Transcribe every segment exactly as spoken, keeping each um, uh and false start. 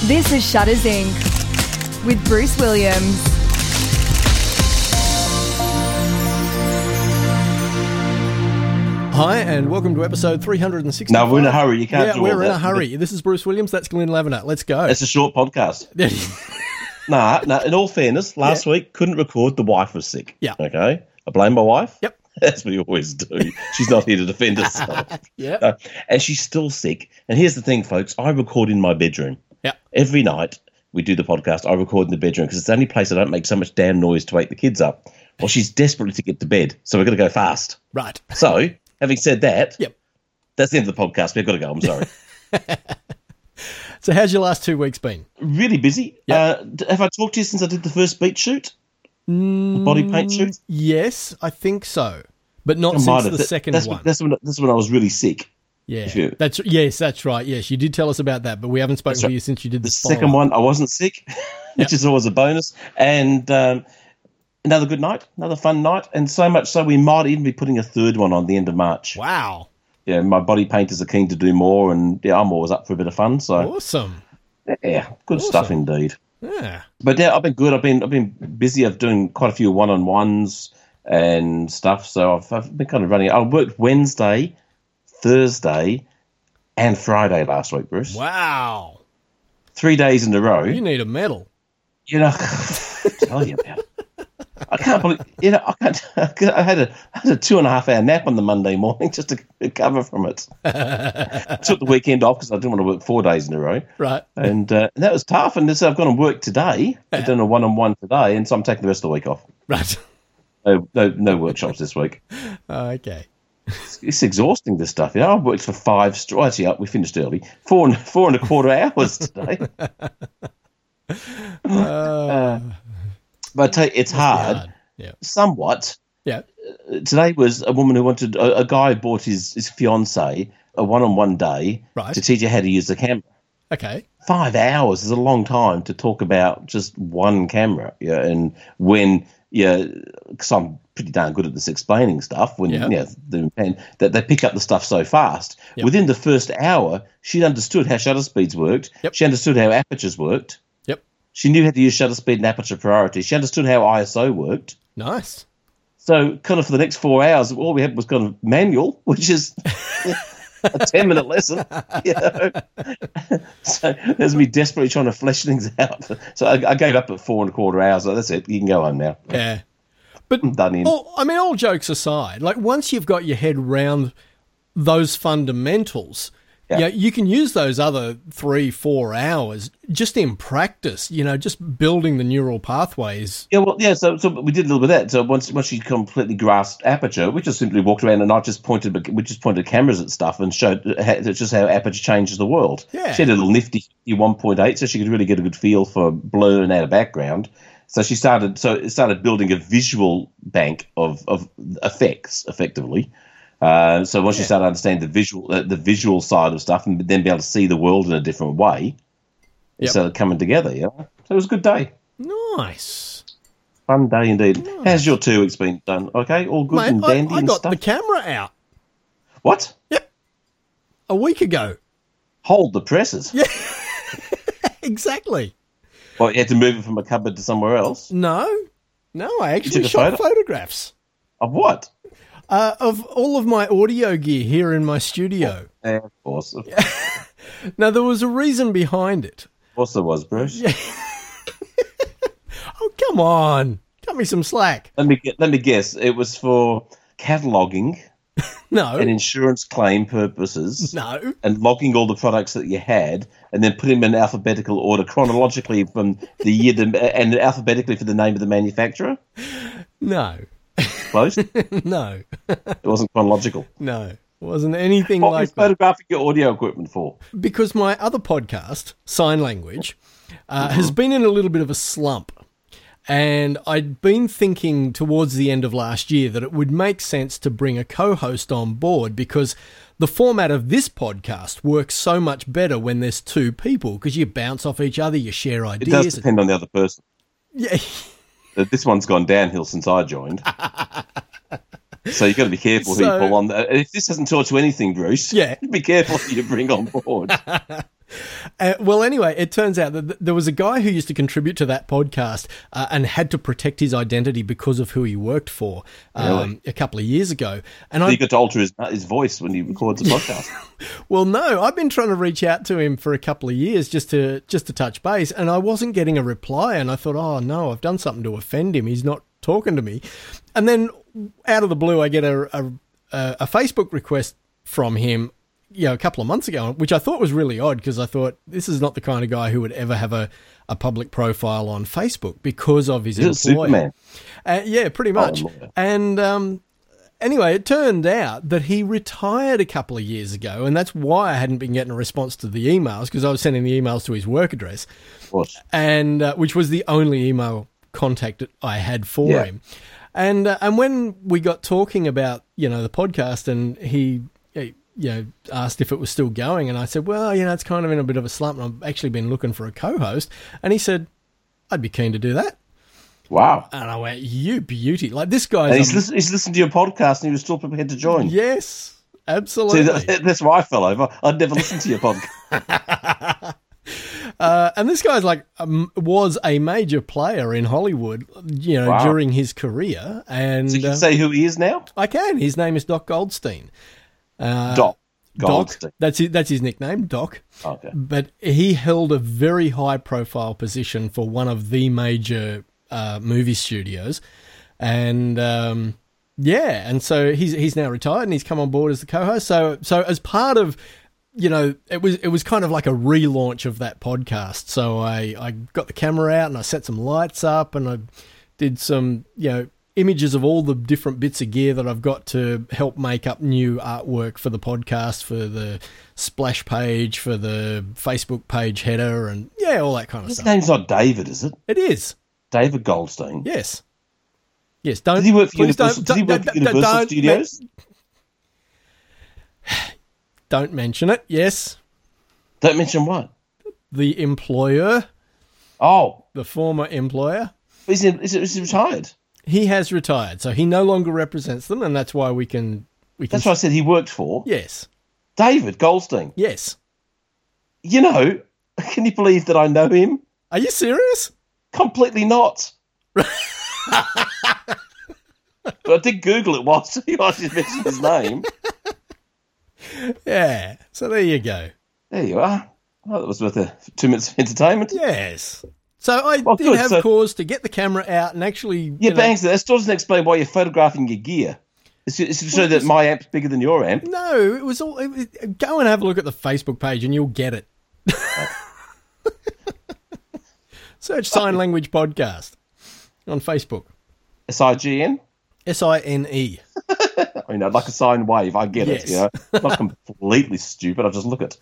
This is Shutters Incorporated with Bruce Williams. Hi, and welcome to episode three hundred sixty-five. No, we're in a hurry. You can't yeah, do we're all in that. a hurry. This is Bruce Williams. That's Glenn Lavender. Let's go. It's a short podcast. nah, nah, in all fairness, last Yeah. week, couldn't record. The wife was sick. Yeah. Okay? I blame my wife. Yep. As we always do. She's not here to defend herself. Yeah. Uh, and she's still sick. And here's the thing, folks. I record in my bedroom. Yeah. Every night we do the podcast, I record in the bedroom because it's the only place I don't make so much damn noise to wake the kids up. Well, she's desperate to get to bed, so we're going to go fast. Right. So, having said that, Yep. that's the end of the podcast. We've got to go. I'm sorry. So how's your last two weeks been? Really busy. Yep. Uh, d- have I talked to you since I did the first beat shoot? The body paint shoot? Yes, I think so. But not I might since have. the That- second that's one. When, that's, when, that's when I was really sick. yeah. you- That's yes, that's right. Yes, you did tell us about that, but we haven't spoken That's to right. you since you did the, The second one, I wasn't sick, which Yep. is always a bonus. And um, another good night, another fun night. And so much so we might even be putting a third one on the end of March. Wow. Yeah, my body painters are keen to do more. And yeah, I'm always up for a bit of fun. So Awesome. yeah, good Awesome. stuff indeed. Yeah. But yeah, I've been good. I've been I've been busy. I've doing quite a few one-on-ones and stuff. So I've, I've been kind of running. I worked Wednesday, Thursday, and Friday last week, Bruce. Wow. Three days in a row. You need a medal. You know, I'll tell you about it. I can't believe, you know, I can't, I had a, I had a two and a half hour nap on the Monday morning just to recover from it. Took the weekend off because I didn't want to work four days in a row. Right. And, uh, and that was tough. And so I've gone and worked today. I've done a one-on-one today. And so I'm taking the rest of the week off. Right. No, no, no workshops this week. Okay. It's, it's exhausting, this stuff. You know, I've worked for five, str- oh, actually, uh, we finished early. Four and, four and a quarter hours today. Uh, but I tell you, it's hard, hard. Yeah. somewhat. Yeah. Today was a woman who wanted, a, a guy bought his, his fiancée a one-on-one day Right. to teach her how to use the camera. Okay. Five hours is a long time to talk about just one camera. Yeah, and when, yeah, because I'm pretty darn good at this explaining stuff, when, Yeah. yeah, the, and that they pick up the stuff so fast. Yep. Within the first hour, she'd understood how shutter speeds worked. Yep. She understood how apertures worked. Yep. She knew how to use shutter speed and aperture priority. She understood how I S O worked. Nice. So kind of for the next four hours, all we had was kind of manual, which is a ten-minute lesson. You know? So there's me desperately trying to flesh things out. So I, I gave up at four and a quarter hours. So that's it. You can go home now. Yeah. But I'm done in. all, I mean, all jokes aside, like once you've got your head round those fundamentals, Yeah. yeah, you can use those other three, four hours just in practice, you know, just building the neural pathways. Yeah, well, yeah. So, so we did a little bit of that. So once, once she completely grasped aperture, we just simply walked around and I just pointed, we just pointed cameras at stuff and showed how, just how aperture changes the world. Yeah. She had a little nifty one point eight, so she could really get a good feel for blur and out of background. So she started, so it started building a visual bank of of effects, effectively. Uh, so once Yeah. you start to understand the visual, uh, the visual side of stuff, and then be able to see the world in a different way, it Yep. started coming together. Yeah, so it was a good day. Nice. Fun day indeed. How's your two weeks been done? Okay, all good Mate, and I, dandy I and got stuff? the camera out. What? Yep. A week ago. Hold the presses. Yeah. Exactly. Well, you had to move it from a cupboard to somewhere else. No. No, I actually took a shot photo? photographs Of what? uh, of all of my audio gear here in my studio. Yeah, of course. Of Now, there was a reason behind it. course there was, Bruce. Oh, come on. Cut me some slack. Let me get, let me guess. It was for cataloguing No. and insurance claim purposes. No. And logging all the products that you had, and then putting them in alphabetical order chronologically from the year, the, and alphabetically for the name of the manufacturer. No. Close. It No. wasn't chronological. No. It wasn't anything What like was that. photographing your audio equipment for? Because my other podcast, Sign Language, uh, has been in a little bit of a slump. And I'd been thinking towards the end of last year that it would make sense to bring a co-host on board because the format of this podcast works so much better when there's two people because you bounce off each other, you share It ideas. does depend on the other person. Yeah. This one's gone downhill since I joined. So you've got to be careful who So- you pull on. If this hasn't taught you anything, Bruce, Yeah. be careful who you bring on board. Uh, well, anyway, it turns out that th- there was a guy who used to contribute to that podcast uh, and had to protect his identity because of who he worked for um, Really? a couple of years ago. And So I you got to alter his, his voice when he records a podcast. Well, no, I've been trying to reach out to him for a couple of years just to just to touch base, and I wasn't getting a reply. And I thought, oh no, I've done something to offend him. He's not talking to me. And then out of the blue, I get a a, a Facebook request from him, you know, a couple of months ago, which I thought was really odd because I thought this is not the kind of guy who would ever have a, a public profile on Facebook because of his Is it employer. Superman? Uh, yeah, pretty much. Oh, yeah. And um, anyway, it turned out that he retired a couple of years ago, and that's why I hadn't been getting a response to the emails because I was sending the emails to his work address, Of course. and uh, which was the only email contact that I had for Yeah. him. And uh, and when we got talking about, you know, the podcast, and he, he you know, asked if it was still going, and I said, well, you know, it's kind of in a bit of a slump, and I've actually been looking for a co-host. And he said, I'd be keen to do that. Wow. And I went, you beauty. Like, this guy's... And he's, a- listen, he's listened to your podcast and he was still prepared to join. Yes, See, absolutely. that, that's why I fell over. I'd never listened to your podcast. Uh, and this guy's like um, was a major player in Hollywood, you know, Wow. during his career. And So you can uh, say who he is now? I can. His name is Doc Goldstein. Uh, Doc Doc. Goldstein. That's his, that's his nickname, Doc. Okay. But he held a very high profile position for one of the major uh, movie studios, and um, yeah, and so he's he's now retired and he's come on board as the co-host. So so as part of, you know, it was it was kind of like a relaunch of that podcast. So I, I got the camera out and I set some lights up and I did some, you know, images of all the different bits of gear that I've got to help make up new artwork for the podcast, for the splash page, for the Facebook page header, and yeah, all that kind of His stuff. name's not David, is it? It is. David Goldstein. Yes. Yes. Don't. Did he work for please Universal, don't- did he work don't- for Universal don't- Studios? Don't mention it. Yes. Don't mention what? The employer, Oh, the former employer, is he, is he, is he retired? he has retired, so he no longer represents them, and that's why we can. We can. That's what I said he worked for. Yes. David Goldstein. Yes. You know, can you believe that I know him? Are you serious? Completely not. But I did Google it whilst you just mentioned his name. Yeah. So there you go. There you are. Oh, that was worth a, two minutes of entertainment. Yes. So I Well, did good, have so- cause to get the camera out and actually. Yeah, you but know- hang on, that still doesn't explain why you're photographing your gear. It's, it's to show Well, that it's- my amp's bigger than your amp. No, it was all. It, it- go and have a look at the Facebook page, and you'll get it. Search Sign Language Podcast on Facebook. S I G N? S I N E. I mean, I'd like a sine wave. I get Yes. it. You know, not completely stupid. I just look at.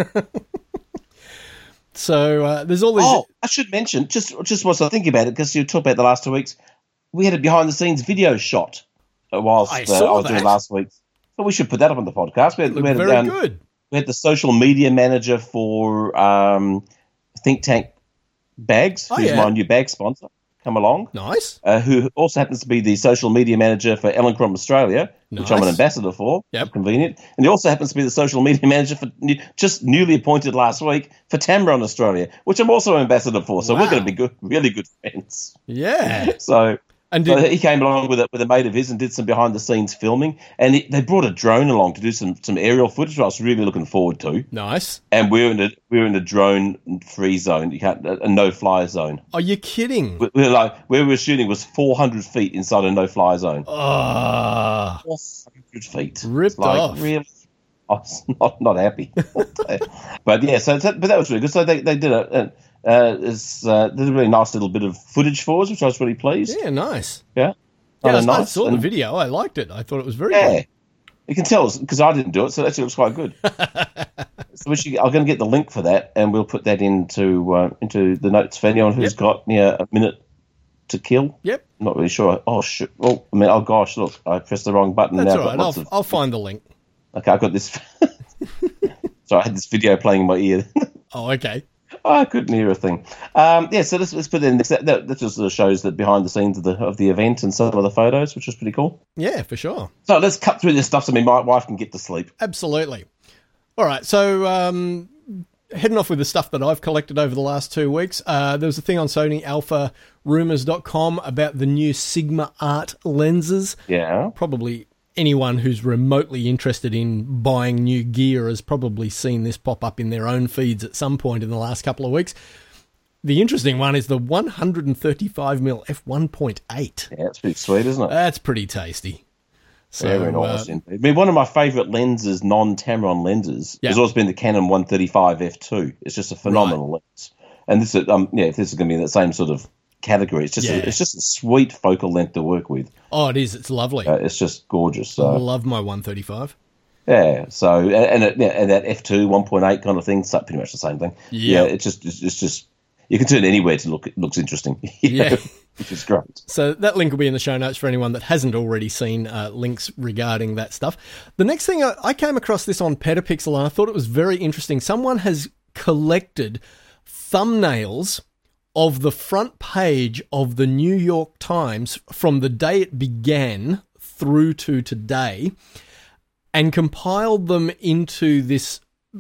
So uh, there's all these. Oh, I should mention just just whilst I think about it, because you talked about the last two weeks, we had a behind the scenes video shot uh, whilst I uh, saw I was doing that. last week. So we should put that up on the podcast. We had, look we had, very um, good. we had the social media manager for um, Think Tank Bags, Oh, who's yeah. my new bag sponsor, come along. Nice. Uh, who also happens to be the social media manager for Ellencromb Australia, which I'm an Nice. ambassador for. Yep. It's convenient. And he also happens to be the social media manager for new, just newly appointed last week for Tamron Australia, which I'm also an ambassador for. So Wow. we're going to be good, really good friends. Yeah. So, And so did, he came along with a, with a mate of his and did some behind the scenes filming. And he, they brought a drone along to do some, some aerial footage, which I was really looking forward to. nice. And we're in a we're in a drone free zone, you can't, a, a no fly zone. Are you kidding? We- We're like where we were shooting was four hundred feet inside a no-fly zone. Ah. four hundred feet, Ripped It's like, off. Really, I was not not happy. But yeah, so that, but that was really good. So they they did a, a uh, it's, uh, did a really nice little bit of footage for us, which I was really pleased. Yeah, nice. Yeah, Yeah, Kinda I, I nice. saw the And- video. I liked it. I thought it was very Yeah, good. you can tell because I didn't do it, so it actually looks quite good. So we should, I'm going to get the link for that, and we'll put that into uh, into the notes for anyone who's Yep. got yeah a minute to kill. Yep. I'm not really sure. Oh shit! Oh, I mean, oh gosh, look, I pressed the wrong button. That's now all I've right. got lots I'll, of- I'll find the link. Okay, I've got this. So I had this video playing in my ear. Oh, okay. I couldn't hear a thing. Um, yeah, so let's, let's put in this. That, that, that just sort of shows the behind the scenes of the of the event and some of the photos, which was pretty cool. Yeah, for sure. So let's cut through this stuff so my wife can get to sleep. Absolutely. All right. So, um, heading off with the stuff that I've collected over the last two weeks. Uh, there was a thing on Sony Alpha Rumors dot com about the new Sigma Art lenses. Yeah. Probably anyone who's remotely interested in buying new gear has probably seen this pop up in their own feeds at some point in the last couple of weeks. The interesting one is the one thirty-five millimeter f one point eight. Yeah, it's pretty sweet, isn't it? That's pretty tasty. So, Very nice. uh, I mean, one of my favourite lenses, non-Tamron lenses, Yeah. has always been the Canon one thirty-five f two. It's just a phenomenal lens. And this is, um, yeah, if this is going to be in that same sort of category, it's just, Yeah. a, it's just a sweet focal length to work with. Oh, it is. It's lovely. Uh, it's just gorgeous. I So love my one thirty-five. yeah, so and and, it, yeah, and that f two one point eight kind of thing, so pretty much the same thing. Yeah. Yeah, it's just it's, it's just you can turn anywhere to look. It looks interesting. you Yeah. know, which is great. So that link will be in the show notes for anyone that hasn't already seen uh, links regarding that stuff. The next thing, I, I came across this on Petapixel and I thought it was very interesting. Someone has collected thumbnails of the front page of the New York Times from the day it began through to today and compiled them into this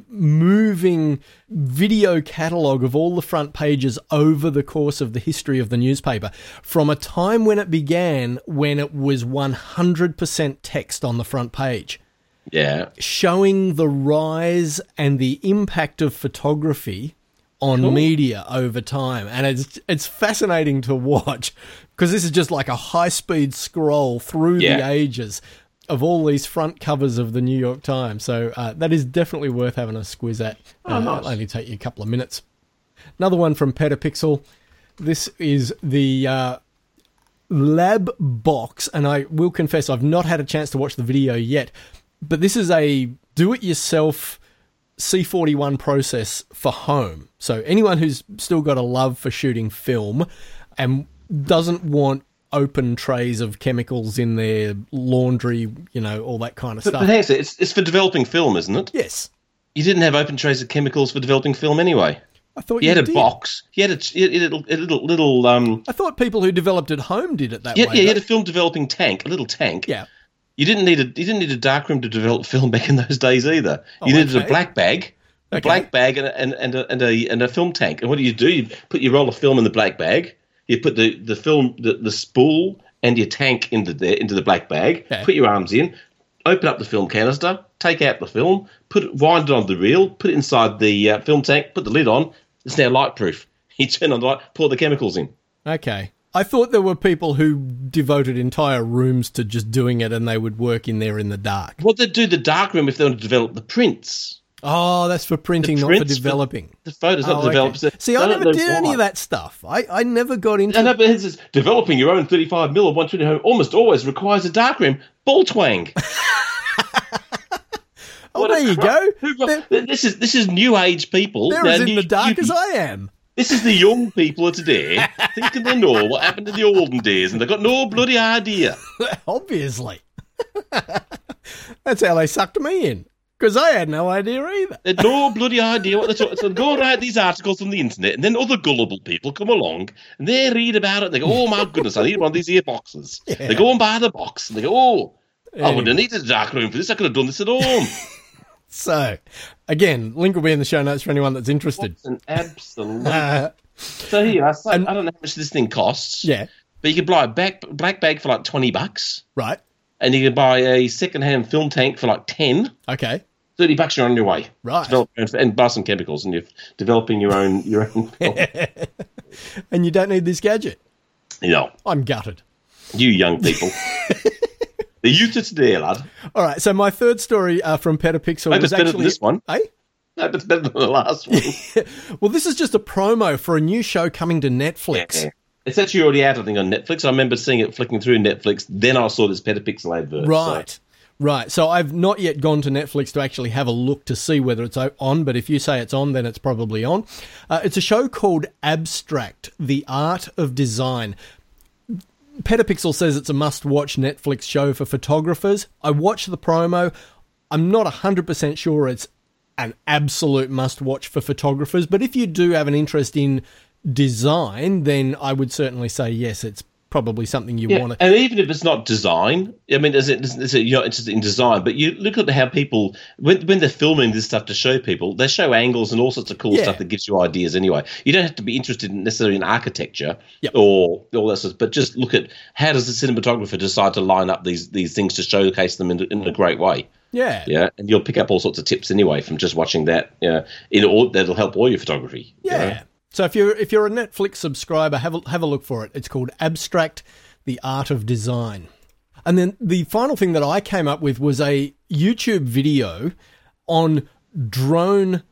moving video catalogue of all the front pages over the course of the history of the newspaper, from a time when it began when it was one hundred percent text on the front page, Yeah, showing the rise and the impact of photography on Cool. media over time. And it's it's fascinating to watch because this is just like a high-speed scroll through the Yeah. ages of all these front covers of the New York Times. So uh, that is definitely worth having a squiz at. Oh, Uh, nice. It'll only take you a couple of minutes. Another one from Petapixel. This is the uh, Lab Box, and I will confess I've not had a chance to watch the video yet, but this is a do-it-yourself C forty-one process for home. So anyone who's still got a love for shooting film and doesn't want open trays of chemicals in their laundry, you know, all that kind of but, stuff. but hang on a sec, it's it's for developing film, isn't it? Yes. You didn't have open trays of chemicals for developing film anyway. I thought You you had a did. box. You had a, you had a little, a little, little um. I thought people who developed at home did it that Yeah, way. yeah, you had though. a film developing tank, a little tank. Yeah. You didn't need a you didn't need a darkroom to develop film back in those days either. You Oh, needed okay. a black bag, a Okay. black bag, and a, and and a, and a and a film tank. And what do you do? You put your roll of film in the black bag. You put the, the film the, the spool and your tank into the into the black bag. Okay. Put your arms in. Open up the film canister. Take out the film. Put it, wind it on the reel. Put it inside the uh, film tank. Put the lid on. It's now light proof. You turn on the light. Pour the chemicals in. Okay. I thought there were people who devoted entire rooms to just doing it and they would work in there in the dark. What they do the darkroom if they want to develop the prints. Oh, that's for printing, not for prints for- developing. The photos, not Oh, the okay. developers. See, I They don't never know did any why. of that stuff. I, I never got into No, no, but it's just developing your own thirty-five mil or one twenty home almost always requires a darkroom. Ball twang. Oh, What a there you cra- go. Who- They're, This is this is new age people. they're Now, as in new- the dark new- as I am. This is the young people of today thinking they know what happened in the olden days, and they've got no bloody idea. Obviously. That's how they sucked me in. Because I had no idea either. They had no bloody idea what they're talking. So they go and write these articles on the internet, and then other gullible people come along and they read about it. And they go, "Oh my goodness, I need one of these ear boxes." Yeah. They go and buy the box, and they go, "Oh, I Anyway. wouldn't have needed a dark room for this. I could have done this at home." So, again, link will be in the show notes for anyone that's interested. It's an absolute. Uh, So here, I, say, And- I don't know how much this thing costs. yeah, But you can buy a back, black bag for like twenty bucks, right. and you can buy a second-hand film tank for like ten. Okay, thirty bucks, you're on your way. right. Develop, and buy some chemicals, and you're developing your own your own film. And you don't need this gadget. You know, I'm gutted. you young people. The youth is there, lad. All right, so my third story uh, from Petapixel Hope was it's better actually... than this one. Eh? No, but it's better than the last one. Well, this is just a promo for a new show coming to Netflix. Yeah. It's actually already out, I think, on Netflix. I remember seeing it flicking through Netflix. Then I saw this Petapixel advert. Right. So. Right. So I've not yet gone to Netflix to actually have a look to see whether it's o- on, but if you say it's on, then it's probably on. Uh, it's a show called Abstract, The Art of Design. Petapixel says it's a must-watch Netflix show for photographers. I watched the promo. I'm not one hundred percent sure it's an absolute must-watch for photographers, but if you do have an interest in design, then I would certainly say yes, it's probably something you Yeah, want to. and even if it's not design, I mean, is it, is it, you're not interested in design, but you look at how people, when, when they're filming this stuff to show people, they show angles and all sorts of cool Yeah. stuff that gives you ideas anyway. You don't have to be interested in necessarily in architecture Yep. or all that stuff, but just look at how does the cinematographer decide to line up these these things to showcase them in, in a great way. Yeah. Yeah, and you'll pick up all sorts of tips anyway from just watching that. Yeah, in all, that'll help all your photography. you Yeah. know? So if you're if you're a Netflix subscriber, have a, have a look for it. It's called Abstract: The Art of Design. And then the final thing that I came up with was a YouTube video on drone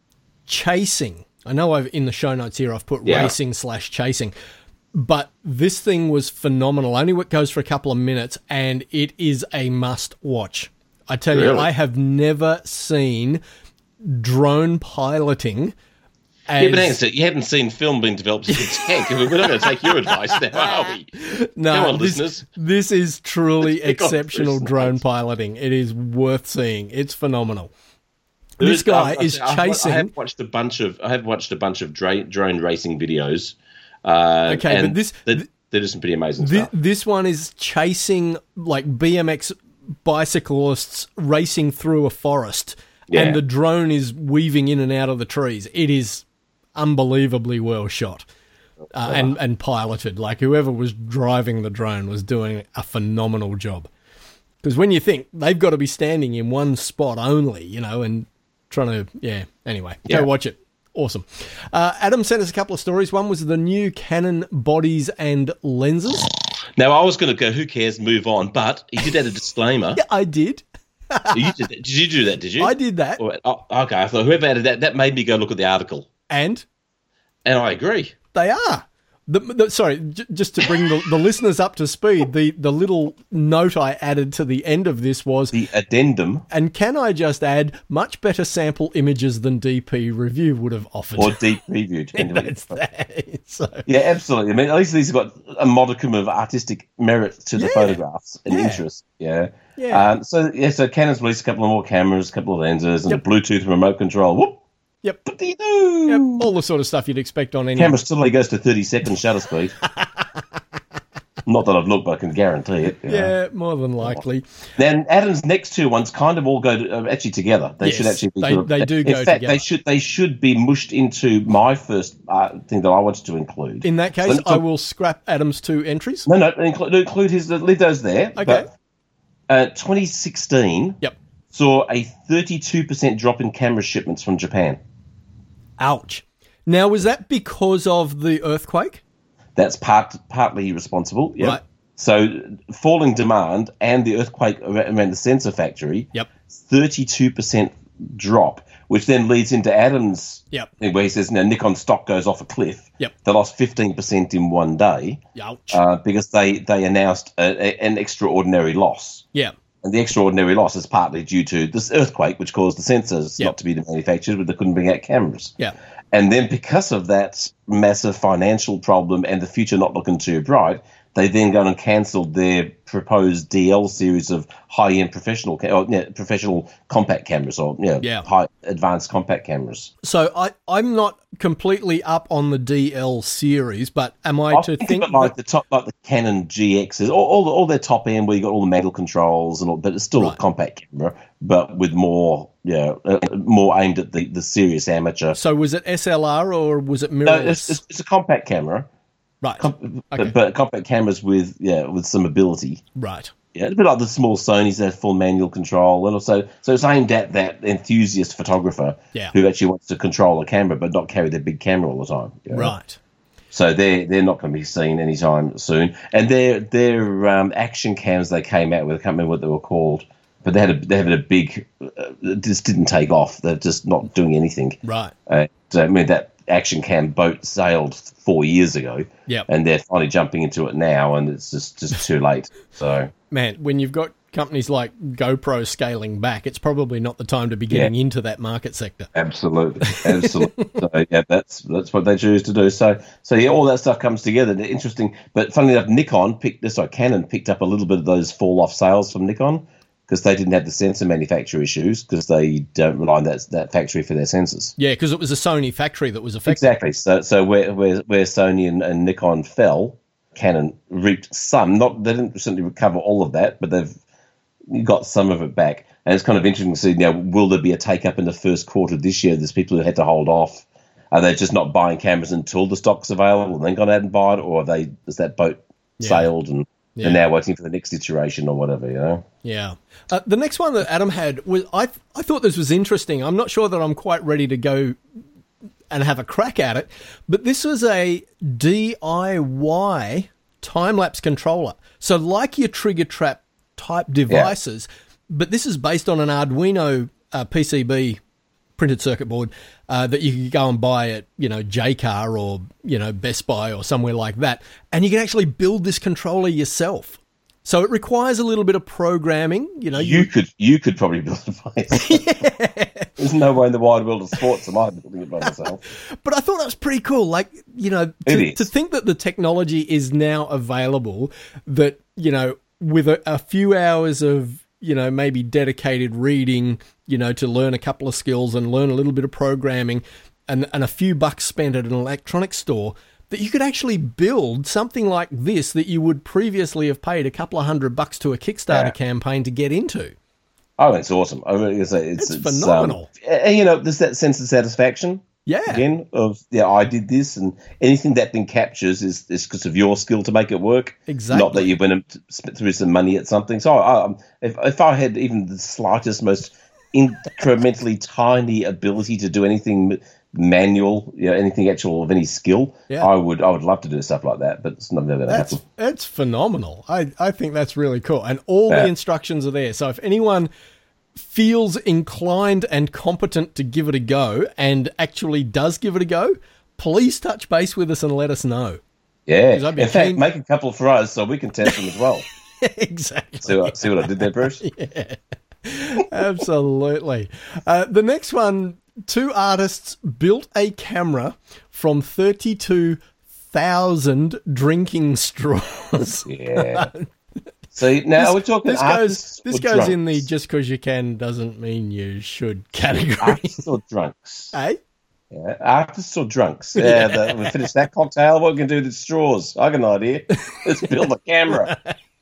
chasing. I know I've in the show notes here I've put Yeah. racing slash chasing, but this thing was phenomenal. Only it goes for a couple of minutes, and it is a must watch. I tell you, Really? I have never seen drone piloting. As, Yeah, but hang on a sec, you haven't seen film being developed as a tech. We're not going to take your advice now, are we? no, Come on, this, listeners. this is truly Pick on exceptional Bruce drone Knight. piloting. It is worth seeing. It's phenomenal. There This is- guy I've- is I've- chasing. I have watched a bunch of. I have watched a bunch of dra- drone racing videos. Uh, Okay, but and this- they, they do some pretty amazing Thi- stuff. this one is chasing like B M X bicyclists racing through a forest, Yeah. and the drone is weaving in and out of the trees. It is unbelievably well shot uh, and and piloted. Like whoever was driving the drone was doing a phenomenal job. Because when you think they've got to be standing in one spot only, you know, and trying to, yeah. Anyway, Yeah. go watch it. Awesome. Uh, Adam sent us a couple of stories. One was the new Canon bodies and lenses. Now, I was going to go, who cares, move on, but he did add a disclaimer. Yeah, I did. you did, that. did you do that, did you? I did that. Oh, oh, okay, I thought whoever added that, that made me go look at the article. And And I agree. they are. The, the, sorry, j- just to bring the, the listeners up to speed, the, the little note I added to the end of this was, The addendum, and can I just add, much better sample images than D P Review would have offered. or deep preview. depending on- That's that. So, Yeah, absolutely. I mean, at least these have got a modicum of artistic merit to the Yeah. photographs and Yeah. interest. Yeah. Yeah. Um, so, yeah, so Canon's released a couple of more cameras, a couple of lenses, and Yep. a Bluetooth remote control. Whoop! yep. Dee-doo. Yep. All the sort of stuff you'd expect on any. Camera still only goes to thirty seconds shutter speed. Not that I've looked, but I can guarantee it. you know. Yeah, more than likely. Then Adam's next two ones kind of all go to, uh, actually together. They Yes, should actually be. they- sort of- they do in go fact, together. They should. They should be mushed into my first uh, thing that I wanted to include. In that case, So- I will scrap Adam's two entries. No, no, include, include his. Leave those there. Okay. But, uh, twenty sixteen Yep. saw a thirty-two percent drop in camera shipments from Japan. Ouch. Now, was that because of the earthquake? That's part partly responsible. Yep. Right. So falling demand and the earthquake around the sensor factory. Yep. thirty-two percent drop, which then leads into Adam's Yep. thing where he says, "Now Nikon stock goes off a cliff." Yep. They lost fifteen percent in one day Ouch. uh, because they they announced a, a, an extraordinary loss. yeah. And the extraordinary loss is partly due to this earthquake, which caused the sensors Yep. not to be manufactured, but they couldn't bring out cameras. Yeah. And then because of that massive financial problem and the future not looking too bright, they then gone and cancelled their proposed D L series of high-end professional ca- or, yeah, professional compact cameras or you know, Yeah. high advanced compact cameras. So I, I'm not completely up on the D L series, but am I to think think of it like that- the top, like the Canon G Xs, all, all, all their top end where you got all the manual controls and all, but it's still Right. a compact camera, but with more, yeah, uh, more aimed at the, the serious amateur. so was it S L R or was it No, mirrorless? it's, it's, it's a compact camera, right. com- Okay. but, but compact cameras with yeah with some ability. Right. Yeah, a bit like the small Sonys that have full manual control, and also so it's aimed at that enthusiast photographer Yeah. who actually wants to control a camera but not carry their big camera all the time. you know? Right. So they're they're not going to be seen anytime soon. And their their um, action cams they came out with, I can't remember what they were called, but they had a they had a big, uh, it just didn't take off. They're just not doing anything. Right. Uh, so, I mean that action cam boat sailed four years ago, Yep. and they're finally jumping into it now, and it's just just too late. So. Man, when you've got companies like GoPro scaling back, it's probably not the time to be getting into that market sector. Absolutely, absolutely. So yeah, that's that's what they choose to do. So so yeah, all that stuff comes together. Interesting, but funnily enough, Nikon picked, sorry, Canon picked up a little bit of those fall off sales from Nikon because they didn't have the sensor manufacturer issues because they don't rely on that that factory for their sensors. Yeah, because it was a Sony factory that was affected. Exactly. So so where where where Sony and, and Nikon fell, Canon reaped some. Not they didn't certainly recover all of that, but they've got some of it back. And it's kind of interesting to see now, will there be a take-up in the first quarter this year? There's people who had to hold off. Are they just not buying cameras until the stock's available and then gone out and buy it? Or are they, is that boat Yeah. sailed and Yeah. they're now waiting for the next iteration or whatever, you know? Yeah. Uh, the next one that Adam had was, I, I thought this was interesting. I'm not sure that I'm quite ready to go and have a crack at it, but this was a D I Y time-lapse controller. So like your trigger trap type devices, yeah. but this is based on an Arduino uh, P C B printed circuit board uh, that you can go and buy at, you know, J Car or, you know, Best Buy or somewhere like that. And you can actually build this controller yourself. So it requires a little bit of programming. You know, you, you could you could probably build it by yourself. Yeah. There's no way in the wide world of sports am I building it by myself. But I thought that was pretty cool. Like, you know, to, to think that the technology is now available, that, you know, with a, a few hours of, you know, maybe dedicated reading, you know, to learn a couple of skills and learn a little bit of programming and, and a few bucks spent at an electronics store, that you could actually build something like this that you would previously have paid a couple of hundred bucks to a Kickstarter yeah. campaign to get into. Oh, it's awesome. I mean, it's, it's, it's, it's phenomenal. Um, and, you know, there's that sense of satisfaction. Yeah. Again, of, yeah, I did this, and anything that then captures is is because of your skill to make it work. Exactly. Not that you went and spent through some money at something. So I, if, if I had even the slightest, most incrementally tiny ability to do anything manual, you know, anything actual of any skill, yeah. I would I would love to do stuff like that, but it's not never going to happen. That's phenomenal. I, I think that's really cool. And all yeah. the instructions are there. So if anyone feels inclined and competent to give it a go and actually does give it a go, please touch base with us and let us know. Yeah. In keen... fact, make a couple for us so we can test them as well. Exactly. See what, see what I did there, Bruce? Yeah. Absolutely. Uh, the next one, two artists built a camera from thirty-two thousand drinking straws. Yeah. See, now this, we're talking this artists goes, This goes drunks. in the just because you can doesn't mean you should category. Artists or drunks? Eh? Yeah, artists or drunks? Yeah, yeah. The, we finish that cocktail. What we can do with straws? I got an idea. Let's build a camera.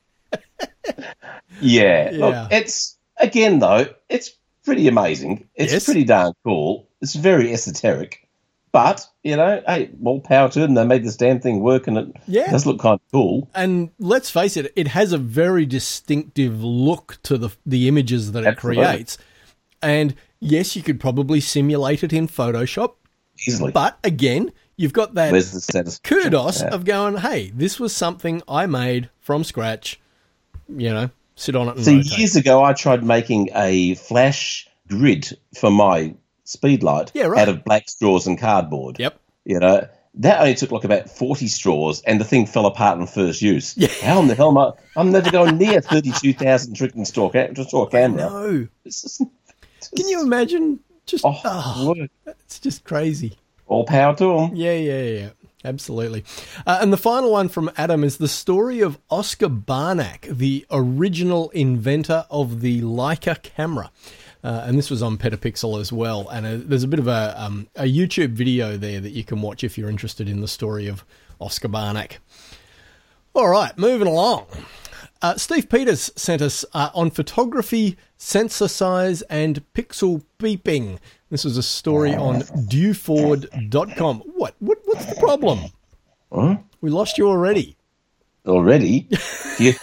Yeah. yeah. Look, it's, again, though, it's pretty amazing. It's yes. pretty darn cool. It's very esoteric. But, you know, hey, more power to them. They made this damn thing work, and it yeah. does look kind of cool. And let's face it, it has a very distinctive look to the the images that it Absolutely. creates. And yes, you could probably simulate it in Photoshop. Easily. But again, you've got that Where's the satisfaction? kudos yeah. of going, hey, this was something I made from scratch, you know, sit on it and See, rotate. years ago, I tried making a flash grid for my Speedlight yeah, right. out of black straws and cardboard. Yep. You know, that only took like about forty straws, and the thing fell apart on first use. Yeah. How in the hell am I? I'm never going near thirty-two thousand drinking straw, straw camera. No. It's just, it's Can you imagine? Just Oh, oh, it's just crazy. All power to them. Yeah, yeah, yeah. Absolutely. Uh, and the final one from Adam is the story of Oscar Barnack, the original inventor of the Leica camera. Uh, and this was on Petapixel as well. And uh, there's a bit of a, um, a YouTube video there that you can watch if you're interested in the story of Oscar Barnack. All right, moving along. Uh, Steve Peters sent us uh, on photography, sensor size, and pixel beeping. This was a story on dewford dot com. What? what? What's the problem? Huh? We lost you already. Already? You...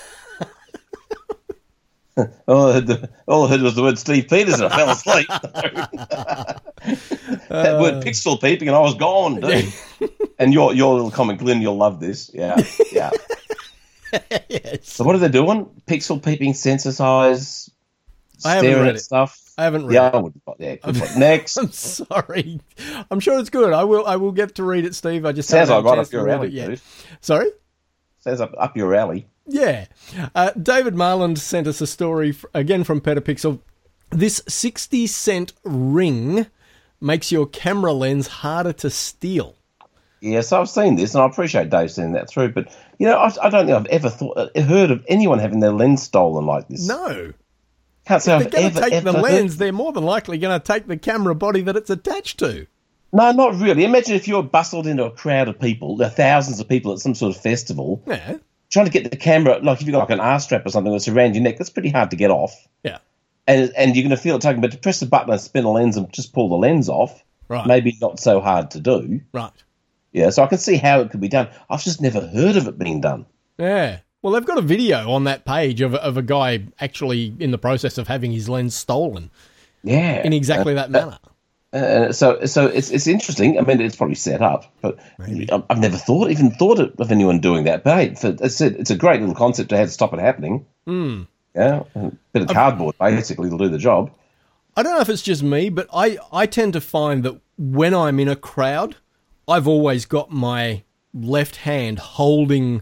all, I heard the, all I heard was the word Steve Peters and I fell asleep. that uh, word pixel peeping and I was gone, dude. And your your little comment, Glenn, you'll love this. Yeah, yeah. Yes. So what are they doing? Pixel peeping, sensor size, I haven't staring read at it. stuff. I haven't read yeah, it. I would. Yeah, good one. Next. I'm sorry. I'm sure it's good. I will. I will get to read it, Steve. I just Sounds haven't like had a right chance up your to read alley, it yet. dude. Sorry. Sounds up up your alley. Yeah. Uh, David Marland sent us a story, f- again from Petapixel. This sixty cent ring makes your camera lens harder to steal. Yes, I've seen this, and I appreciate Dave sending that through. But, you know, I, I don't think I've ever thought, heard of anyone having their lens stolen like this. No. Can't say If I've they're going ever, to take ever the heard- lens, they're more than likely going to take the camera body that it's attached to. No, not really. Imagine if you're bustled into a crowd of people, there are thousands of people at some sort of festival, Yeah. trying to get the camera, like if you've got like an R-strap or something that's around your neck, that's pretty hard to get off. Yeah. And and you're going to feel it taking, but to press the button and spin a lens and just pull the lens off, Right. maybe not so hard to do. Right. Yeah, so I can see how it could be done. I've just never heard of it being done. Yeah. Well, they've got a video on that page of, of a guy actually in the process of having his lens stolen Yeah. in exactly that manner. Uh, so, so it's it's interesting. I mean, it's probably set up, but I've I've never thought, even thought of, of anyone doing that. But hey, for, it's a, it's a great little concept to have to stop it happening. Mm. Yeah, a bit of cardboard basically will do the job. I don't know if it's just me, but I, I tend to find that when I'm in a crowd, I've always got my left hand holding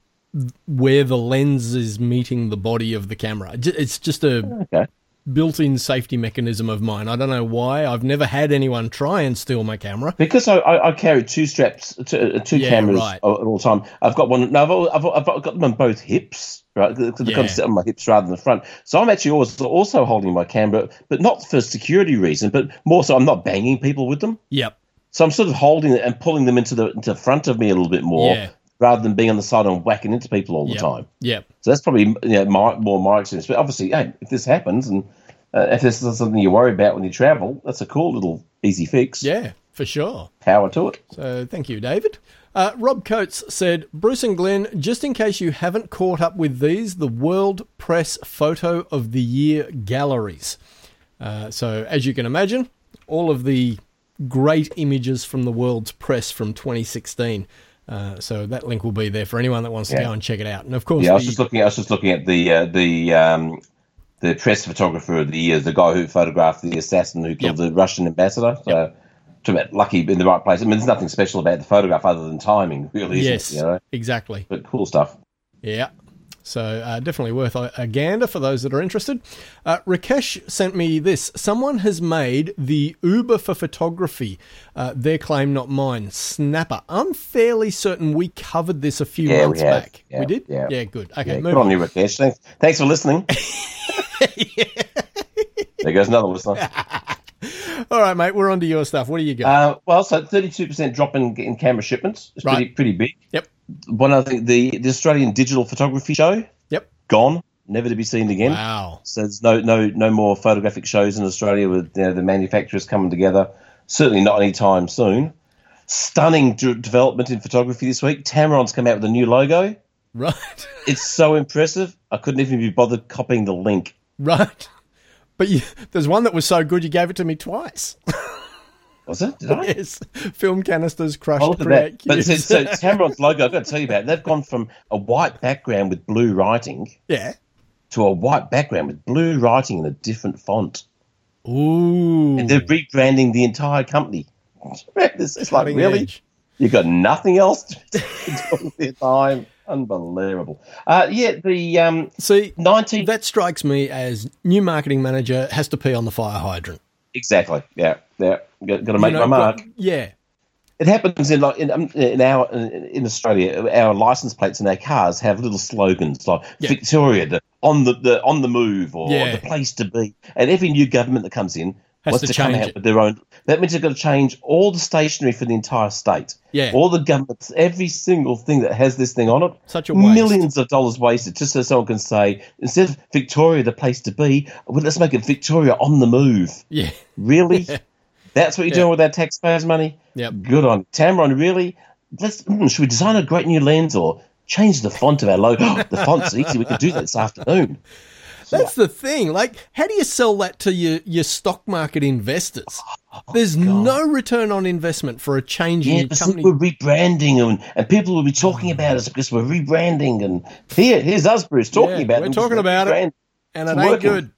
where the lens is meeting the body of the camera. It's just a Okay. built-in safety mechanism of mine. I don't know why. I've never had anyone try and steal my camera. Because I, I, I carry two straps, two, uh, two Yeah, cameras right. at all time. I've got one. No, I've, al- I've, al- I've got them on both hips, right? Because they've got Yeah. to sit on my hips rather than the front. So I'm actually always also holding my camera, but not for security reason, but more so I'm not banging people with them. Yep. So I'm sort of holding it and pulling them into the into the front of me a little bit more, Yeah. rather than being on the side and whacking into people all the Yep. time. Yep. So that's probably, you know, my, more my experience. But obviously, hey, if this happens and uh, if this is something you worry about when you travel, that's a cool little easy fix. Yeah, for sure. Power to it. So thank you, David. Uh, Rob Coates said, Bruce and Glenn, just in case you haven't caught up with these, the World Press Photo of the Year galleries. Uh, so as you can imagine, all of the great images from the world's press from twenty sixteen. Uh, so that link will be there for anyone that wants to Yeah. go and check it out. And of course, Yeah, I was the- just looking. I was just looking at the uh, the um, the press photographer of the year, the guy who photographed the assassin who killed the Russian ambassador. So, to about lucky in the right place. I mean, there's nothing special about the photograph other than timing, really. Isn't yes, it, you know? exactly. But cool stuff. Yeah. So uh, definitely worth a, a gander for those that are interested. Uh, Rakesh sent me this. Someone has made the Uber for photography, uh, their claim, not mine, Snapper. I'm fairly certain we covered this a few Yeah, we months have. back. Yeah, we did? yeah. Yeah, good. Okay, Yeah, move good on. on you, Rakesh. Thanks, thanks for listening. There goes another listener. All right, mate, we're on to your stuff. What do you got? Uh, well, so thirty-two percent drop in, in camera shipments. It's pretty Right. pretty big. Yep. One other thing, the, the Australian Digital Photography Show, Yep. gone, never to be seen again. Wow. So there's no no no more photographic shows in Australia with, you know, the manufacturers coming together. Certainly not anytime soon. Stunning d- development in photography this week. Tamron's come out with a new logo. Right. It's so impressive. I couldn't even be bothered copying the link. Right. But you, there's one that was so good you gave it to me twice. Was it? Did I? Yes. Film canisters crushed. Oh, look at create that. But so, cubes. so Tamron's logo, I've got to tell you about it. They've gone from a white background with blue writing Yeah. to a white background with blue writing in a different font. Ooh. And they're rebranding the entire company. It's it's like, Cutting really? edge. You've got nothing else to do with your time. Unbelievable. Uh, yeah, the um, See, nineteen... that strikes me as new marketing manager has to pee on the fire hydrant. Exactly. Yeah, yeah. Got, got to make You know, my mark. got- yeah. It happens in like in, um, in our in Australia. Our license plates in our cars have little slogans like Yeah. Victoria, the, on the, the on the move, or Yeah. the place to be. And every new government that comes in Has wants to to, come change out it. with their own. That means they've got to change all the stationery for the entire state. Yeah. All the governments, every single thing that has this thing on it. Such a waste. Millions of dollars wasted just so someone can say, instead of Victoria, the place to be, well, let's make it Victoria on the move. Yeah. Really? That's what you're Yeah. doing with our taxpayers' money? Yep. Good on you. Tamron, really? Let's, mm, should we design a great new lens or change the font of our logo? The font's easy. We could do that this afternoon. That's the thing. Like, how do you sell that to your, your stock market investors? There's no return on investment for a change in Yeah, your but company. we're rebranding and, and people will be talking about us because we're rebranding. And here, here's us, Bruce, talking Yeah, about we're them talking because about it, rebrand- and it it's ain't working. good.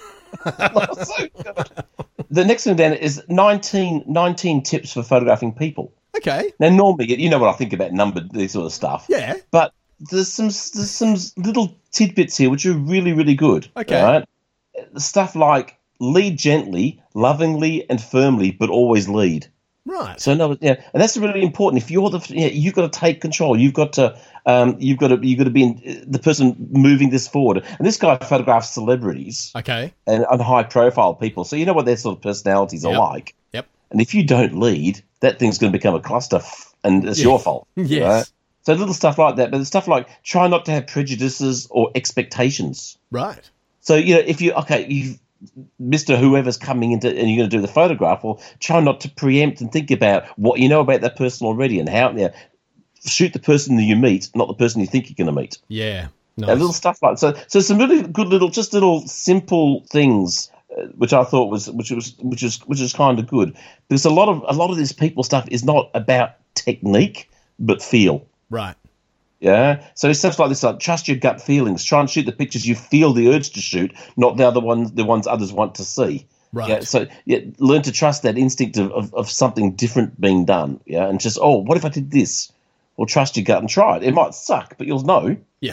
So good. The next one down is nineteen, nineteen tips for photographing people. Okay. Now, normally, you know what I think about number, this sort of stuff. Yeah. But there's some there's some little tidbits here which are really, really good. Okay. Right? Stuff like lead gently, lovingly, and firmly, but always lead. Right. So no, yeah, and that's really important. If you're the, yeah, you've got to take control. You've got to, um, you've got to, you've got to be in, the person moving this forward. And this guy photographs celebrities Okay. and, and high-profile people, so you know what their sort of personalities Yep. are like. Yep. And if you don't lead, that thing's going to become a cluster, f- and it's Yeah. your fault. Yes. Right? So little stuff like that, but stuff like try not to have prejudices or expectations. Right. So, you know, if you, okay, you Mister Whoever's coming into and you're going to do the photograph, well, try not to preempt and think about what you know about that person already and how, you know, shoot the person that you meet, not the person you think you're going to meet. Yeah. And Nice. little stuff like so. So some really good little, just little simple things, uh, which I thought was, which was, which is, which is kind of good. Because a lot of a lot of this people stuff is not about technique, but feel. Right. Yeah. So stuff like this, like trust your gut feelings. Try and shoot the pictures you feel the urge to shoot, not the other ones, the ones others want to see. Right. Yeah. So yeah, learn to trust that instinct of, of, of something different being done. Yeah. And just, oh, what if I did this? Well, trust your gut and try it. It might suck, but you'll know. Yeah.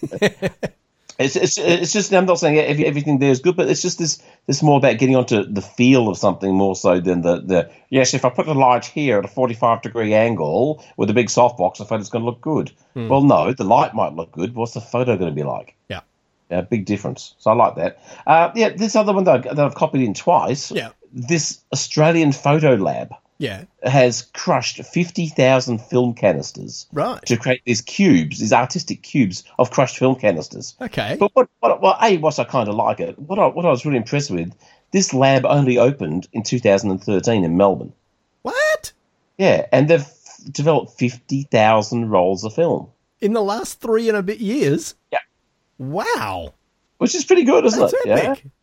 It's it's it's just, I'm not saying every, everything there is good, but it's just this this more about getting onto the feel of something more so than the, the yes, if I put the light here at a forty-five degree angle with a big softbox, the photo's going to look good. Hmm. Well, no, the light might look good. What's the photo going to be like? Yeah. Yeah, big difference. So I like that. Uh, yeah, this other one that, I, that I've copied in twice. Yeah. This Australian Photo Lab Yeah. has crushed fifty thousand film canisters Right. to create these cubes, these artistic cubes of crushed film canisters. Okay. But what, what well, A, whilst I kind of like it, what I, what I was really impressed with, this lab only opened in two thousand thirteen in Melbourne. What? Yeah, and they've developed fifty thousand rolls of film, In the last three and a bit years? Yeah. Wow. which is pretty good, isn't That's it? epic. Yeah.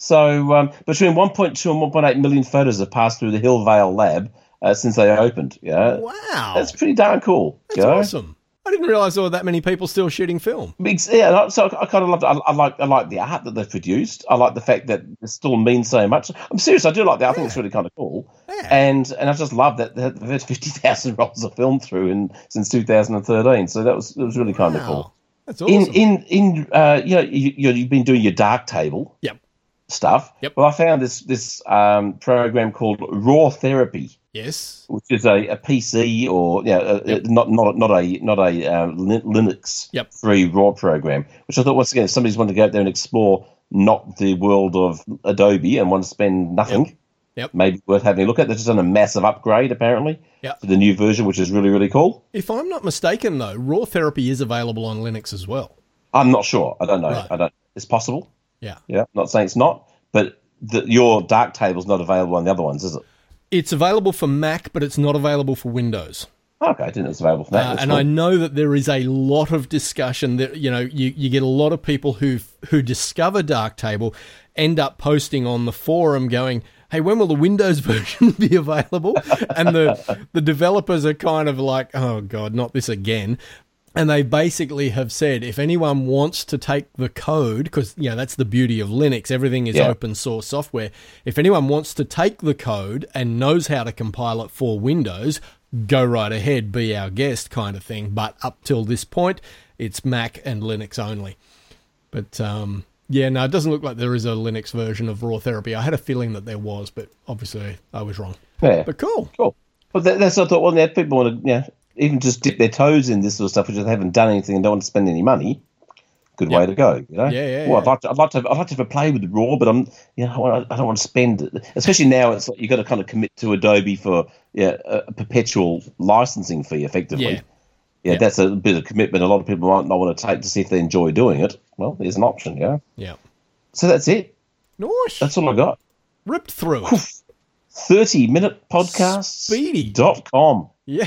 So um, between one point two and one point eight million photos have passed through the Hill Vale lab uh, since they opened. Yeah, Wow. that's pretty darn cool. That's you know? awesome. I didn't realise there were that many people still shooting film. Big- Yeah, so I kind of love. I, I like. I like the art that they've produced. I like the fact that it still means so much. I'm serious. I do like that. I think it's really kind of cool. Yeah. And and I just love that they've had fifty thousand rolls of film through in since two thousand thirteen. So that was it was really kind of Wow. cool. That's awesome. In in in uh, you know you, you you've been doing your dark table Yep. stuff. Yep. Well, I found this this um, program called Raw Therapy, Yes. which is a, a P C or you know, a, Yep. a, not not not a not a um, Lin- Linux Yep. free raw program. Which I thought once again, if somebody's wanted to go out there and explore not the world of Adobe and want to spend nothing, Yep. Yep. maybe worth having a look at. They've just done a massive upgrade apparently Yep. to the new version, which is really really cool. If I'm not mistaken, though, Raw Therapy is available on Linux as well. I'm not sure. I don't know. Right. I don't. It's possible. Yeah. Yeah, not saying it's not, but the, your dark table's not available on the other ones, is it? It's available for Mac, but it's not available for Windows. Okay, I didn't know it's available for that. Uh, That's and cool. I know that there is a lot of discussion that, you know, you, you get a lot of people who who discover Darktable end up posting on the forum going, hey, when will the Windows version be available? And the the developers are kind of like, oh, God, not this again. And they basically have said, if anyone wants to take the code, because, you know, that's the beauty of Linux, everything is Yeah. open source software. If anyone wants to take the code and knows how to compile it for Windows, go right ahead, be our guest kind of thing. But up till this point, it's Mac and Linux only. But, um, yeah, no, it doesn't look like there is a Linux version of Raw Therapy. I had a feeling that there was, but obviously I was wrong. Yeah. But cool. Cool. But that, that's what I thought. Well, yeah, people want to, you know, even just dip their toes in this sort of stuff, which they haven't done anything and don't want to spend any money. Good way to go, you know. Yeah, yeah, Well, yeah. I'd like to, I'd like to, I'd like to have a play with Raw, but I'm, you know, I want- I don't want to spend it. Especially now, it's like you got to kind of commit to Adobe for yeah, a, a perpetual licensing fee, effectively. Yeah. Yeah, Yeah. that's a bit of commitment. A lot of people might not want to take to see if they enjoy doing it. Well, there's an option, yeah. Yeah. So that's it. Nice. That's all I got. Ripped through it. thirty minute podcasts. Speedy. Dot com. Yeah.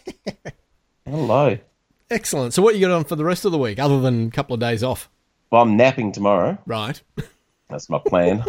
Hello. Excellent. So what you got on for the rest of the week, other than a couple of days off? Well, I'm napping tomorrow. Right. That's my plan.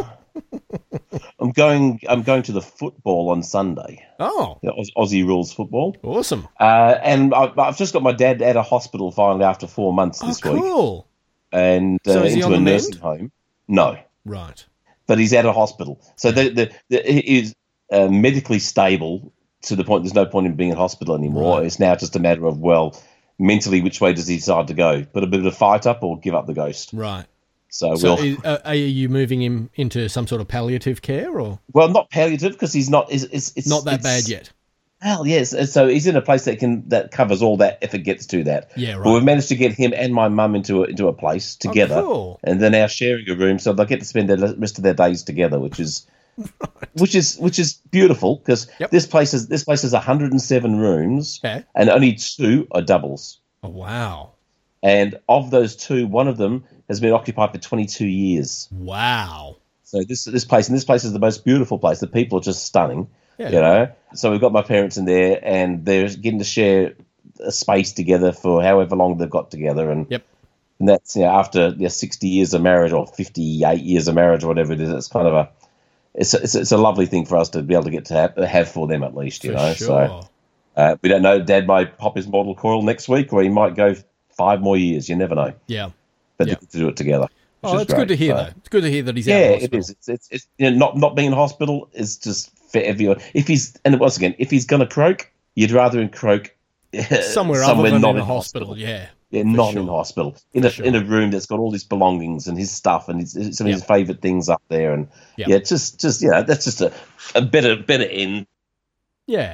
I'm going. I'm going to the football on Sunday. Oh, The Aus- Aussie rules football, awesome. uh, and I've, I've just got my dad out of hospital finally after four months Oh, this week, cool. and uh, So is he into on a the nursing mend? home. No, Right. but he's out of hospital, so the, the, the, he is uh, medically stable to the point there's no point in being in hospital anymore. Right. It's now just a matter of, well, mentally, which way does he decide to go? Put a bit of a fight up or give up the ghost? Right. So, So we'll is, uh, are you moving him into some sort of palliative care or well, not palliative because he's not. It's, it's, it's not that it's- bad yet? Well, yes. So he's in a place that can that covers all that if it gets to that. Yeah, right. But we've managed to get him and my mum into a, into a place together, cool. and they're now sharing a room, so they'll get to spend the rest of their days together, which is which is which is beautiful because Yep. this place is this place has one hundred seven rooms, Yeah. and only two are doubles. Oh, wow. And of those two, one of them has been occupied for twenty-two years. Wow. So this this place, and this place is the most beautiful place. The people are just stunning, Yeah. you know. So we've got my parents in there, and they're getting to share a space together for however long they've got together, and Yep. and that's, you know, after you know, sixty years of marriage or fifty-eight years of marriage or whatever it is. It's kind of a it's a, it's, a, it's a lovely thing for us to be able to get to have, have for them at least, you For know. sure. So uh, we don't know. Dad might pop his mortal coil next week, or he might go five more years. You never know. Yeah. But Yeah. they get to do it together. Oh, is it's good to great. hear, So- though. It's good to hear that he's out Yeah, of it hospital. is. It's, it's, it's you know, not not being in hospital is just for everyone. If he's and once again, if he's going to croak, you'd rather him croak Somewhere, somewhere other than not in a hospital. Yeah. Yeah, For not sure. in hospital. In For a sure. in a room that's got all his belongings and his stuff and his, some of Yep. his favourite things up there, and Yep. yeah, it's just just yeah, that's just a, a better better end Yeah.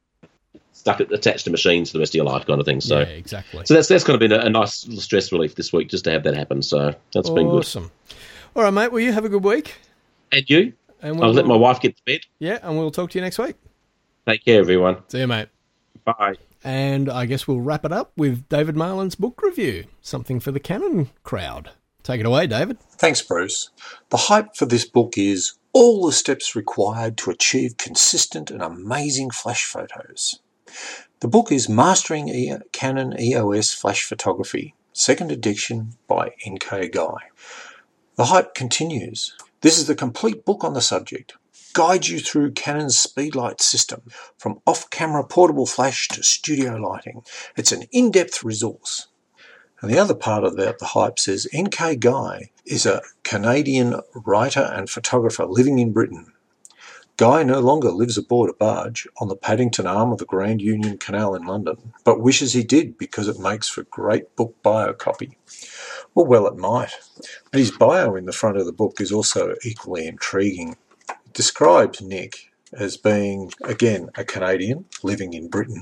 stuck attached to machines for the rest of your life, kind of thing. So Yeah, exactly. so that's that's kind of been a, a nice little stress relief this week just to have that happen. So that's been good. Awesome. All right, mate. Well, you have a good week. And you, And I'll let my wife get to bed. Yeah, and we'll talk to you next week. Take care, everyone. See you, mate. Bye. And I guess we'll wrap it up with David Marlin's book review, something for the Canon crowd. Take it away, David. Thanks, Bruce. The hype for this book is all the steps required to achieve consistent and amazing flash photos. The book is Mastering e- Canon E O S Flash Photography, second edition by N K Guy. The hype continues. This is the complete book on the subject. Guides you through Canon's speedlight system, from off-camera portable flash to studio lighting. It's an in-depth resource. And the other part of the, the hype says N K Guy is a Canadian writer and photographer living in Britain. Guy no longer lives aboard a barge on the Paddington arm of the Grand Union Canal in London, but wishes he did because it makes for great book bio copy. Well, well, it might. But his bio in the front of the book is also equally intriguing. It describes Nick as being, again, a Canadian living in Britain,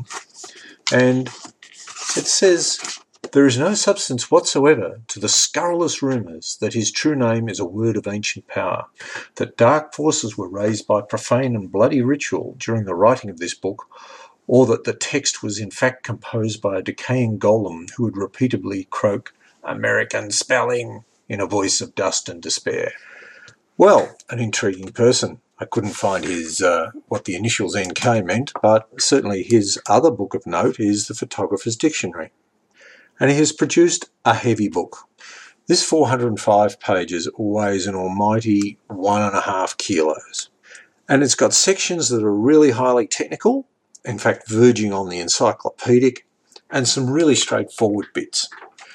and it says, there is no substance whatsoever to the scurrilous rumours that his true name is a word of ancient power, that dark forces were raised by profane and bloody ritual during the writing of this book, or that the text was in fact composed by a decaying golem who would repeatedly croak, American spelling, in a voice of dust and despair. Well, an intriguing person. I couldn't find his uh, what the initials N K meant, but certainly his other book of note is The Photographer's Dictionary. And he has produced a heavy book. This four hundred five pages weighs an almighty one and a half kilos. And it's got sections that are really highly technical, in fact verging on the encyclopedic, and some really straightforward bits.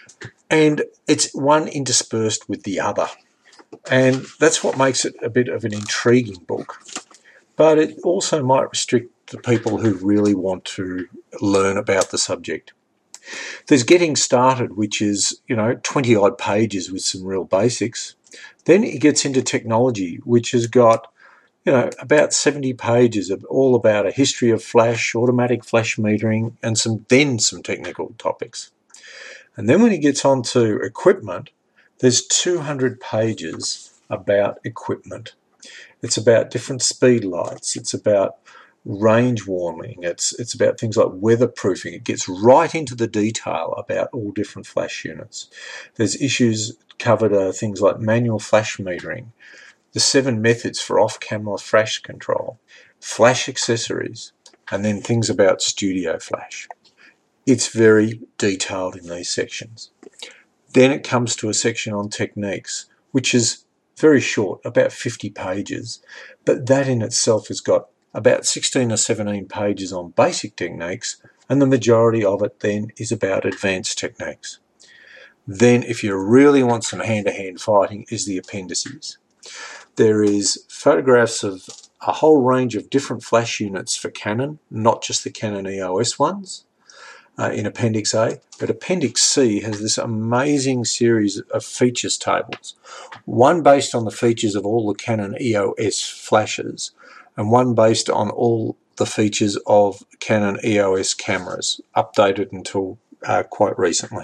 And it's one interspersed with the other. And that's what makes it a bit of an intriguing book. But it also might restrict the people who really want to learn about the subject. There's Getting Started, which is, you know, twenty odd pages with some real basics. Then it gets into Technology, which has got, you know, about seventy pages of all about a history of flash, automatic flash metering, and some then some technical topics. And then when he gets on to equipment, there's two hundred pages about equipment. It's about different speed lights. It's about range warning. It's it's about things like weatherproofing. It gets right into the detail about all different flash units. There's issues covered, uh, things like manual flash metering, the seven methods for off-camera flash control, flash accessories, and then things about studio flash. It's very detailed in these sections. Then it comes to a section on techniques, which is very short, about fifty pages, but that in itself has got about sixteen or seventeen pages on basic techniques, and the majority of it then is about advanced techniques. Then, if you really want some hand-to-hand fighting, is the appendices. There is photographs of a whole range of different flash units for Canon, not just the Canon E O S ones, uh, in Appendix A, but Appendix C has this amazing series of features tables, one based on the features of all the Canon E O S flashes, and one based on all the features of Canon E O S cameras, updated until uh, quite recently.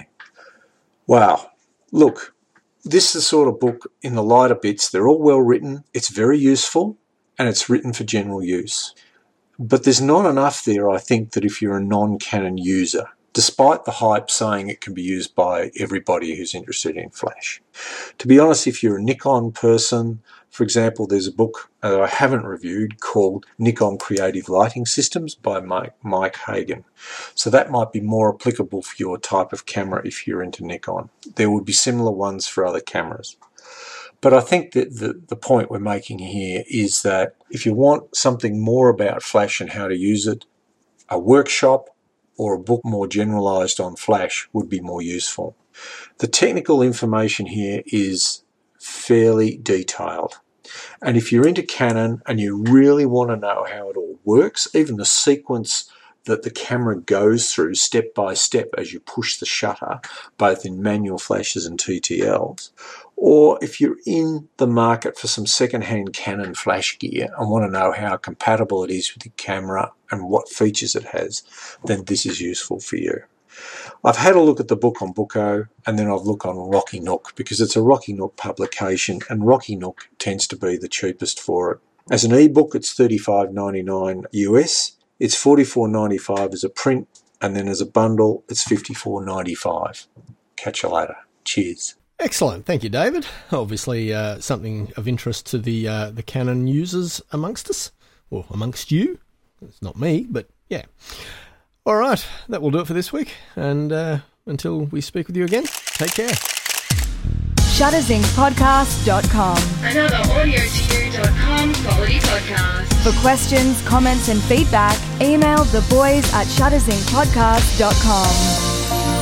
Wow. Look, this is the sort of book in the lighter bits. They're all well written. It's very useful. and it's written for general use. But there's not enough there, I think, that if you're a non-Canon user, despite the hype saying it can be used by everybody who's interested in flash. To be honest, if you're a Nikon person, for example, there's a book that I haven't reviewed called Nikon Creative Lighting Systems by Mike, Mike Hagen. So that might be more applicable for your type of camera if you're into Nikon. There would be similar ones for other cameras. But I think that the, the point we're making here is that if you want something more about flash and how to use it, a workshop or a book more generalised on flash would be more useful. The technical information here is fairly detailed. And if you're into Canon and you really want to know how it all works, even the sequence that the camera goes through step by step as you push the shutter, both in manual flashes and T T Ls, or if you're in the market for some second-hand Canon flash gear and want to know how compatible it is with the camera and what features it has, then this is useful for you. I've had a look at the book on Booko, and then I've looked on Rocky Nook because it's a Rocky Nook publication, and Rocky Nook tends to be the cheapest for it. As an ebook, it's thirty-five ninety-nine U S. It's forty-four ninety-five as a print, and then as a bundle, it's fifty-four ninety-five. Catch you later. Cheers. Excellent. Thank you, David. Obviously, uh, something of interest to the uh, the Canon users amongst us, or amongst you. It's not me, but yeah. All right, that will do it for this week. And uh, until we speak with you again, take care. shutters inc podcast dot com. Another audio to you dot com quality podcast. For questions, comments and feedback, email the boys at shutters inc podcast dot com.